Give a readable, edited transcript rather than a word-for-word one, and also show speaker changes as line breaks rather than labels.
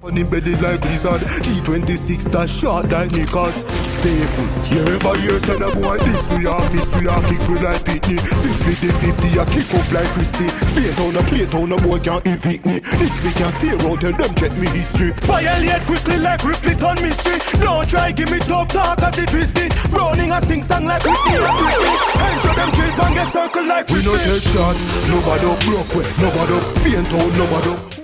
Embedded like lizard, G26 that shot like Nickers. Stay full. You ever hear son of boy this we are fist, we are kick we like Pitney. 50-50 I kick up like Christy. Play town a boy can't evict me. This we can stay around tell them check me history. Violate quickly like Ripley on mystery. Don't try give me tough talk as it twisted. Browning a sing song like Whitney and Whitney. And so them chill bang get circle like we no take shot. Nobody broke way, nobody paint out, nobody